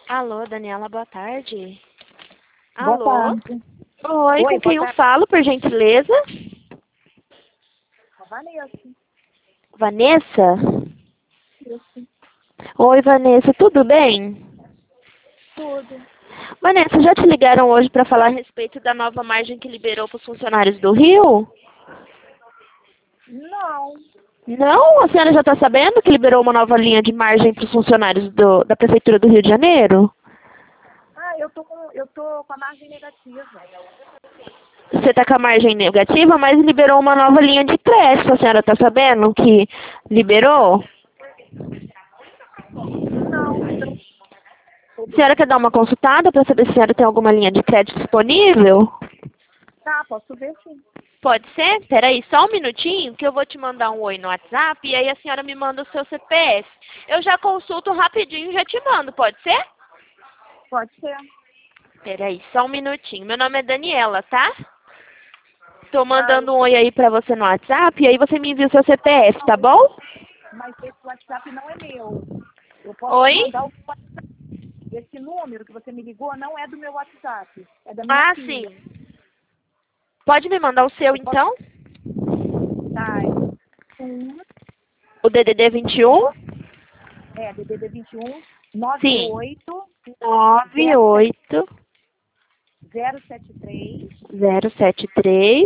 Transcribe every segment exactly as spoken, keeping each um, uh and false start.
Alô, Daniela, boa tarde. Boa Alô? tarde. Oi, Oi, com quem boa eu tarde. falo, por gentileza? Vanessa. Vanessa? Isso. Oi, Vanessa, tudo bem? Tudo. Vanessa, já te ligaram hoje para falar a respeito da nova margem que liberou para os funcionários do Rio? Não. Não? A senhora já está sabendo que liberou uma nova linha de margem para os funcionários do- da Prefeitura do Rio de Janeiro? Ah, eu tô com, eu tô com a margem negativa. Você está com a margem negativa, mas liberou uma nova linha de crédito. A senhora está sabendo que liberou? Não. A senhora quer dar uma consultada para saber se a senhora tem alguma linha de crédito disponível? Tá, posso ver sim. Pode ser? Peraí, só um minutinho que eu vou te mandar um oi no WhatsApp e aí a senhora me manda o seu C P F. Eu já consulto rapidinho e já te mando, pode ser? Pode ser. Peraí, só um minutinho. Meu nome é Daniela, tá? Tô Tá, mandando um oi aí pra você no WhatsApp e aí você me envia o seu C P F, tá bom? mas esse WhatsApp não é meu. Eu posso te Oi? mandar o WhatsApp. Esse número que você me ligou não é do meu WhatsApp. É da minha Ah, filha. sim. Pode me mandar o seu Eu posso... então? Tá, um, O D D D vinte e um? é, D D D vinte e um, nove Sim. oito nove oito zero sete três, zero sete três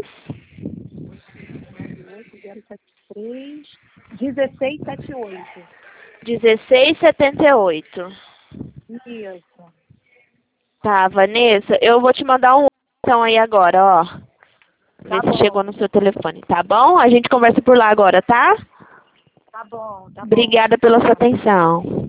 nove oito zero sete três, dezesseis setenta e oito. dezesseis setenta e oito. Isso. Tá, Vanessa, eu vou te mandar um então aí agora, ó. Tá Ver se chegou bom. no seu telefone, tá bom? A gente conversa por lá agora, tá? Tá bom, tá bom. Obrigada pela sua atenção.